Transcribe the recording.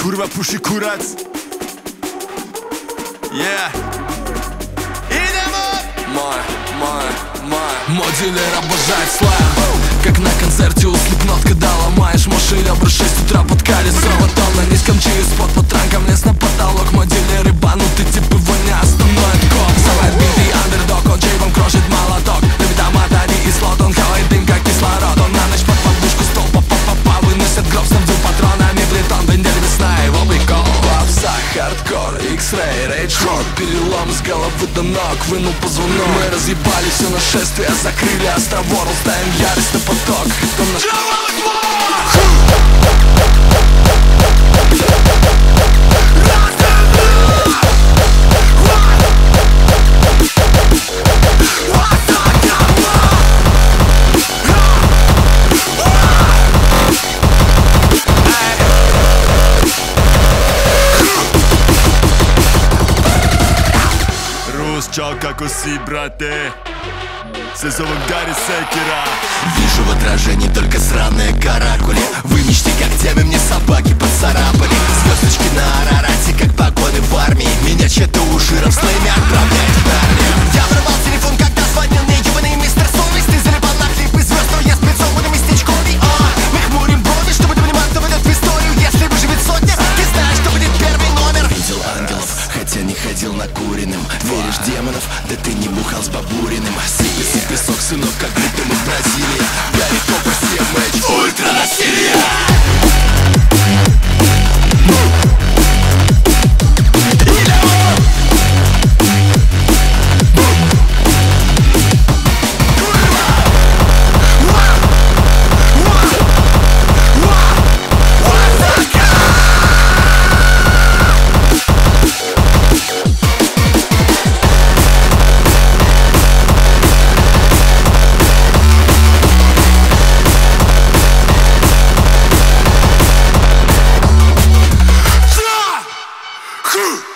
Kurwa puši kurac. Yeah. Idemo! Мой дилер обожает слайм, как на концерте у Slipknot, когда ломаешь машину в 6 утра под колесо. Вот он на низком через-под патранком лез на потолок. Мой дилер ебанутый, тип его не остановит коп. Самый битый андердог, он джейбом крошит молоток. Любит аматори и слот, он хавает дым как кислород. Он на ночь под подушку стол па-па-па-па выносит гроб, снабдил патронами плитон. Бендер весна, его прикол. Попса, хардкор, X-Ray, рейдж-рок. Перелом с головы до ног, вынул позвонок. Мы разъебали все нашествие, закрыли островор, ставим ярость на поток. Там наш... Рус, чао, како си, брате? Сезовом дари секера. Вижу в отражении только сраные каракули. Вы мечте как темы, мне собаки поцарапали. Звездочки на Арарате, как погоны в армии. Меня чьи-то ужиром слэми отправляет в армию. Я врывал телефон, когда звонил мне ебаный мистер Совесть. Ты залипал на клипы звезд, но я сприцован местечковый. Мы хмурим брови, чтобы понимать, кто войдет в историю. Если выживет сотня, ты знаешь, что будет первый номер. Видел ангелов, хотя не ходил накуренным. Веришь демонов, да ты не бухал с Бабуриным. Сыпется песок, сынок, как будто мы в Бразилии. Гарри Копер, CMH, ультра насилие. Huh!